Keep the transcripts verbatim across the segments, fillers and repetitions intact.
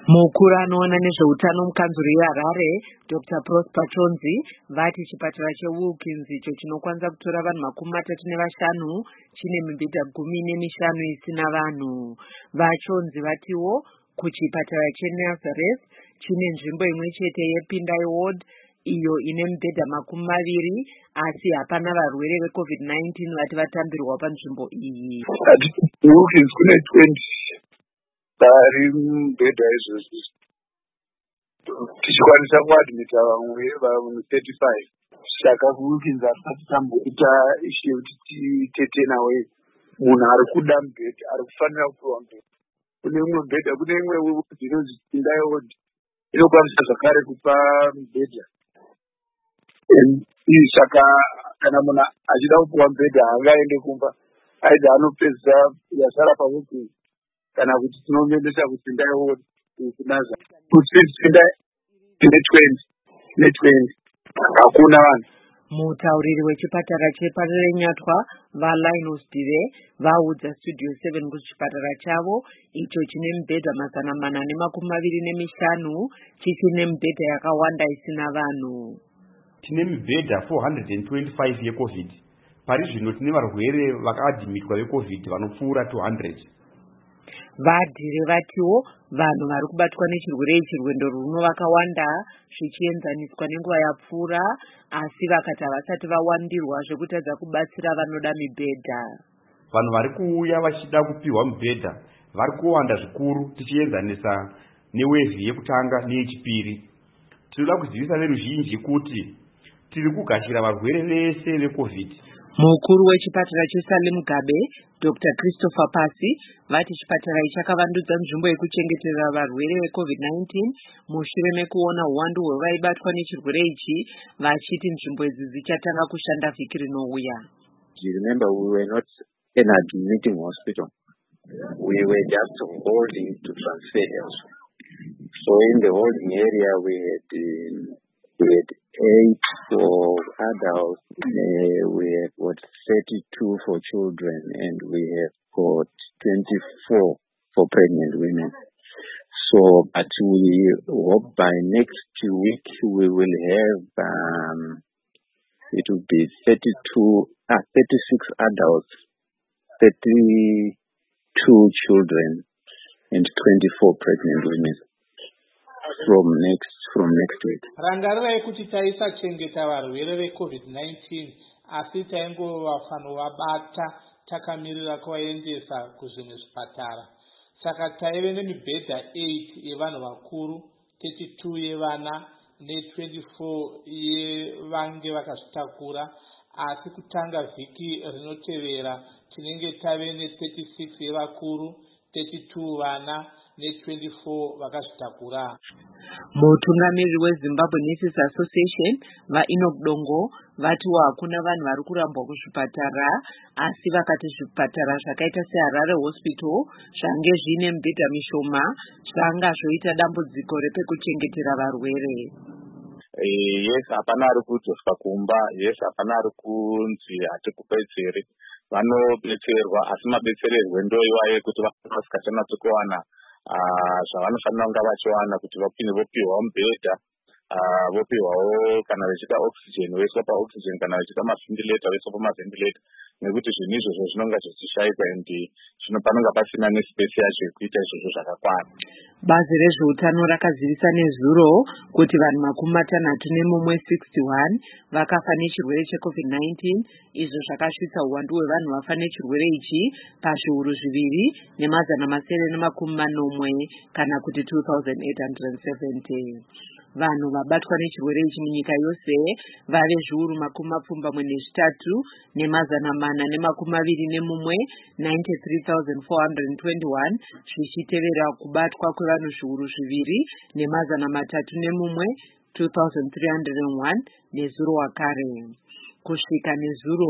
Mukuru anoona nezveutano mukanzuri yeHarare Doctor Prosper Chonzi vati chipatara cheWilkins icho chinokwanisa kutora vanhu makumi matatu nevashanu chine mibhedha gumi nemishanu isina vanhu. VaChonzi vatiwo kuchipatara cheNazareth chine nzvimbo imwe chete yePindai Ward iyo ine mibhedha makumi maviri asi hapana varwere veCovid nineteen vati vatambirwa panzvimbo iyi. Wilkins kune twenty vari mubhedha izvozvi tichikwanisa kuadmita vamwe vanhu thirty-five. Saka Wilkins hatisati tamboita ishe kuti titete nawe munhu ari kuda mubhedha ari kufanira kupiwa mubhedha. Kune imwe mubhedha kune imwe inonzi Pindai Ward inokwanisa zvakare kupa mubhedha. Saka kana munhu achida kupiwa mubhedha haangaende kumba aidha anopedzisa yasara paWilkins kana kuti tinomuendesa kuPindai Ward kunaza kuPinda tine twenty ne twenty hakuna vanhu. Mutauriri wechipatara cheparenyatwa vaLinus Dive vaudza Studio seven kuti chipatara chavo icho chine mibhedha mazana mana nemakumi maviri nemishanu chichine mibhedha yakawanda isina vanhu. Tine mibhedha four hundred twenty-five yeCovid. Pari zvino tine varwere vakaadhimitwa veCovid vanopfuura two hundred. Vadhire vatiwo vanhu vari kubatwa nechirwere ichi rwendo runo vakawanda zvichienzaniswa nenguva yapfuura, asi vakati havasati vawandirwa zvekutadza kubatsira vanoda mibhedha. Vanhu vari kuuya vachida kupiwa mibhedha vari kuwanda zvikuru tichienzanisa newevhi yekutanga neyechipiri. Tinoda kuzivisa veruzhinji kuti tiri kugashira varwere vese veCovid. Mukuru wechipatara cheSalem Gabe Doctor Christopher Pasi vati chipatara ichi chakavandudza nzvimbo yekuchengeterera varwere veCovid nineteen mushure mekuona uwandu hwevaibatwa nechirwere ichi, vachiti nzvimbo idzi dzichatanga kushanda vhiki rinouya. You remember we were not an admitting hospital. We were just holding to transfer elsewhere. So in the holding area we had uh, we had eight for adults, uh, we have got thirty-two for children, and we have got twenty-four for pregnant women. So, but we hope by next week we will have, um, it will be thirty-two, ah, thirty-six adults, thirty-two children, and twenty-four pregnant women from next from next week. Rangarirai kuti taisa chengeta varwere veCovid nineteen asi taingovafanoabata takamirira kuvaendesa kuzvimwe zvipatara. Saka taive nemibhedha eight yevanhu vakuru, thirty-two yevana ne twenty-four yevange vakazvitakura, asi kutanga vhiki rinotevera tinenge tave ne thirty-six yevakuru, thirty-two vana ne twenty-four vakazvitakura. Mutungamiriri weZimbabwe Nurses Association vaEnoch Dongo vatiwo hakuna vanhu vari kurambwa kuzvipatara, asi vakati zvipatara zvakaita seHarare Hospital zvange zvine mibhedha mishoma zvanga zvoita dambudziko repekuchengetera varwere. Yes, hapana ari kudzoswa kumba. Yes, hapana ari kunzi hatikubetseri. Vanobetserwa asi mabetsererwo ndoiwaye kuti vasikachanatsi kuwana zvavanofanira kunge vachiwana kuti vapinde vopiwa mubhedha, vopiwawo kana vachida oxygen voiswa paoxygen, kana vachida mavhentilator voiswa pamavhentilator, nekuti zvinhu izvozvo zvinonga zvichishaikwa and zvino panonga pasina nespace yacho yekuita izvozvo zvakakwana. Bazi rezveutano rakazivisa nezuro kuti vanhu makumi matanhatu nemumwe sixty-one vakafa nechirwere cheCovid nineteen, izvo zvakasvitsa uwandu hwevanhu vafa nechirwere ichi pazviuru zviviri nemazana masere nemakumi manomwe kana kuti two thousand eight hundred seventy. Vanhu vabatwa nechirwere ichi munyika yose vave zviuru makumi mapfumbamwe nezvitatu nemazana mana nemakumi maviri nemumwe ninety-three thousand four hundred twenty-one, zvichitevera kubatwa kwevanhu zviuru zviviri nemazana matatu nemumwe two thousand three hundred one nezuro wakare. Kusvika nezuro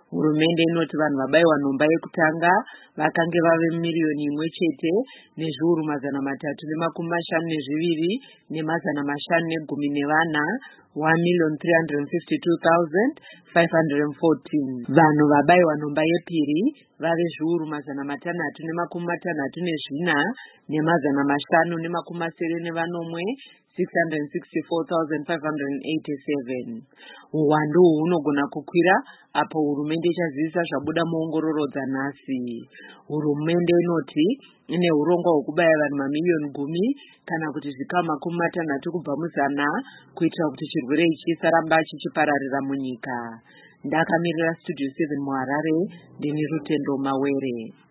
Hurumende inoti vanhu vabaiwa nhomba yekutanga vakange vave miliyoni imwe chete nezviuru mazana matatu nemakumi mashanu nezviviri nemazana mashanu negumi nevana, one million three hundred fifty-two thousand five hundred fourteen. Vanhu vabaiwa nhomba yepiri vave zviuru mazana matanhatu nemakumi matanhatu nezvina nemazana mashanu nemakumi masere nevanomwe, six hundred sixty-four thousand five hundred eighty-seven. Uwandu uhu hunogona kukwira apo hurumende ichazivisa zvabuda muongororo dzanhasi. Hurumende inoti ine urongwa hwekubaya vanhu mamiliyoni gumi kana kuti zvikamu makumi matanhatu kubva muzana kuitira kuti chirwere ichi chisaramba chichipararira munyika. Ndakamirira Studio seven muHarare, ndini Rutendo Mawere.